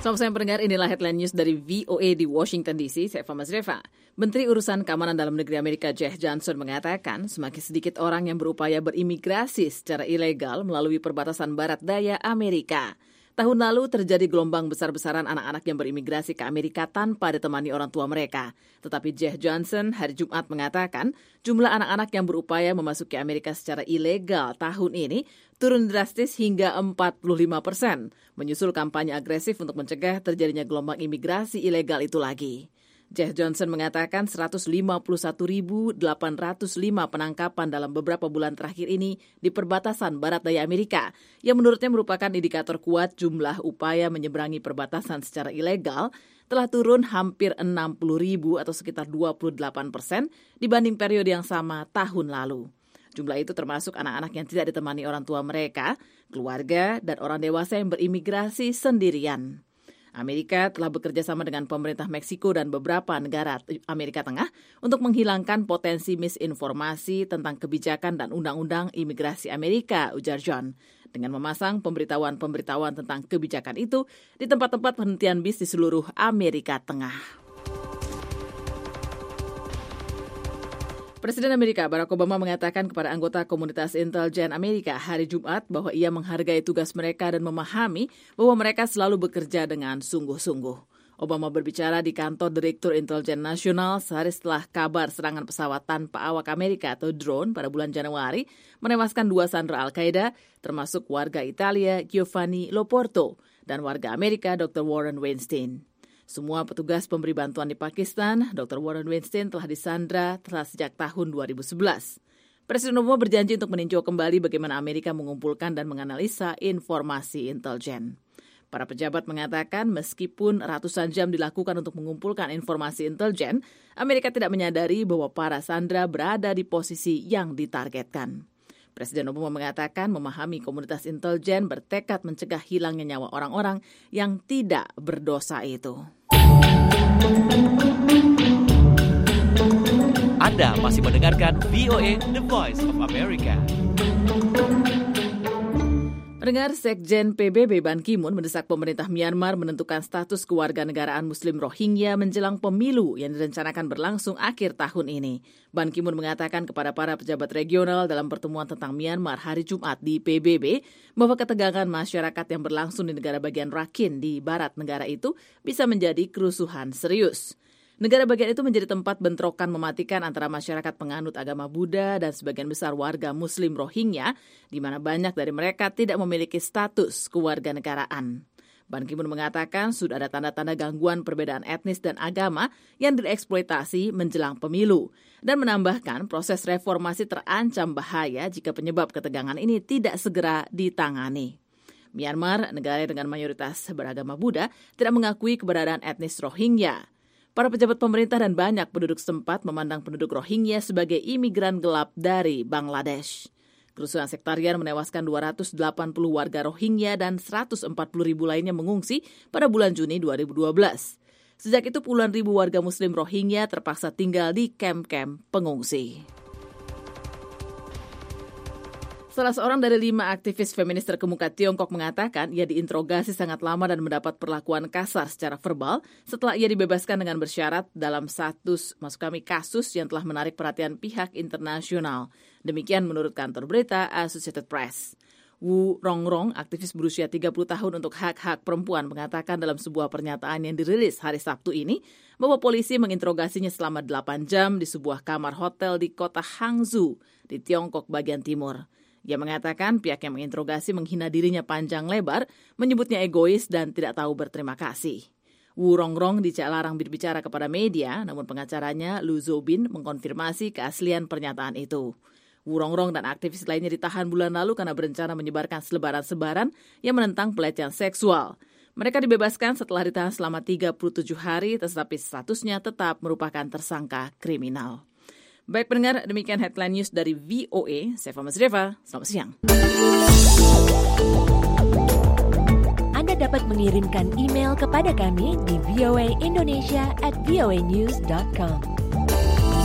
Selamat siang pendengar, inilah headline news dari VOA di Washington DC. Saya Fama Zrefa. Menteri Urusan Keamanan Dalam Negeri Amerika Jeff Johnson mengatakan semakin sedikit orang yang berupaya berimigrasi secara ilegal melalui perbatasan barat daya Amerika. Tahun lalu terjadi gelombang besar-besaran anak-anak yang berimigrasi ke Amerika tanpa ditemani orang tua mereka. Tetapi Jeff Johnson hari Jumat mengatakan jumlah anak-anak yang berupaya memasuki Amerika secara ilegal tahun ini turun drastis hingga 45%, menyusul kampanye agresif untuk mencegah terjadinya gelombang imigrasi ilegal itu lagi. Jeff Johnson mengatakan 151.805 penangkapan dalam beberapa bulan terakhir ini di perbatasan barat daya Amerika, yang menurutnya merupakan indikator kuat jumlah upaya menyeberangi perbatasan secara ilegal telah turun hampir 60.000 atau sekitar 28% dibanding periode yang sama tahun lalu. Jumlah itu termasuk anak-anak yang tidak ditemani orang tua mereka, keluarga, dan orang dewasa yang berimigrasi sendirian. Amerika telah bekerja sama dengan pemerintah Meksiko dan beberapa negara Amerika Tengah untuk menghilangkan potensi misinformasi tentang kebijakan dan undang-undang imigrasi Amerika, ujar John, dengan memasang pemberitahuan tentang kebijakan itu di tempat-tempat penghentian bis di seluruh Amerika Tengah. Presiden Amerika Barack Obama mengatakan kepada anggota komunitas intelijen Amerika hari Jumat bahwa ia menghargai tugas mereka dan memahami bahwa mereka selalu bekerja dengan sungguh-sungguh. Obama berbicara di kantor Direktur Intelijen Nasional sehari setelah kabar serangan pesawat tanpa awak Amerika atau drone pada bulan Januari menewaskan 2 sandera Al-Qaeda, termasuk warga Italia Giovanni Loporto dan warga Amerika Dr. Warren Weinstein. Semua petugas pemberi bantuan di Pakistan, Dr. Warren Weinstein telah disandra sejak tahun 2011. Presiden Obama berjanji untuk meninjau kembali bagaimana Amerika mengumpulkan dan menganalisa informasi intelijen. Para pejabat mengatakan meskipun ratusan jam dilakukan untuk mengumpulkan informasi intelijen, Amerika tidak menyadari bahwa para sandera berada di posisi yang ditargetkan. Presiden Obama mengatakan memahami komunitas intelijen bertekad mencegah hilangnya nyawa orang-orang yang tidak berdosa itu. Anda masih mendengarkan VOA The Voice of America. Pendengar, Sekjen PBB Ban Ki-moon mendesak pemerintah Myanmar menentukan status kewarganegaraan Muslim Rohingya menjelang pemilu yang direncanakan berlangsung akhir tahun ini. Ban Ki-moon mengatakan kepada para pejabat regional dalam pertemuan tentang Myanmar hari Jumat di PBB bahwa ketegangan masyarakat yang berlangsung di negara bagian Rakhine di barat negara itu bisa menjadi kerusuhan serius. Negara bagian itu menjadi tempat bentrokan mematikan antara masyarakat penganut agama Buddha dan sebagian besar warga Muslim Rohingya, di mana banyak dari mereka tidak memiliki status kewarganegaraan. Ban Ki-moon mengatakan sudah ada tanda-tanda gangguan perbedaan etnis dan agama yang dieksploitasi menjelang pemilu, dan menambahkan proses reformasi terancam bahaya jika penyebab ketegangan ini tidak segera ditangani. Myanmar, negara dengan mayoritas beragama Buddha, tidak mengakui keberadaan etnis Rohingya. Para pejabat pemerintah dan banyak penduduk setempat memandang penduduk Rohingya sebagai imigran gelap dari Bangladesh. Kerusuhan sektarian menewaskan 280 warga Rohingya dan 140.000 lainnya mengungsi pada bulan Juni 2012. Sejak itu puluhan ribu warga Muslim Rohingya terpaksa tinggal di kamp-kamp pengungsi. Salah seorang dari 5 aktivis feminis terkemuka Tiongkok mengatakan ia diinterogasi sangat lama dan mendapat perlakuan kasar secara verbal setelah ia dibebaskan dengan bersyarat dalam kasus yang telah menarik perhatian pihak internasional. Demikian menurut kantor berita Associated Press. Wu Rongrong, aktivis berusia 30 tahun untuk hak-hak perempuan, mengatakan dalam sebuah pernyataan yang dirilis hari Sabtu ini bahwa polisi menginterogasinya selama 8 jam di sebuah kamar hotel di kota Hangzhou di Tiongkok bagian timur. Ia mengatakan pihak yang menginterogasi menghina dirinya panjang lebar, menyebutnya egois dan tidak tahu berterima kasih. Wu Rongrong dilarang berbicara kepada media, namun pengacaranya Lu Zobin mengkonfirmasi keaslian pernyataan itu. Wu Rongrong dan aktivis lainnya ditahan bulan lalu karena berencana menyebarkan selebaran-sebaran yang menentang pelecehan seksual. Mereka dibebaskan setelah ditahan selama 37 hari, tetapi statusnya tetap merupakan tersangka kriminal. Baik pendengar, demikian headline news dari VOA. Saya Fama Zrefa, selamat siang. Anda dapat mengirimkan email kepada kami di voaindonesia@voanews.com.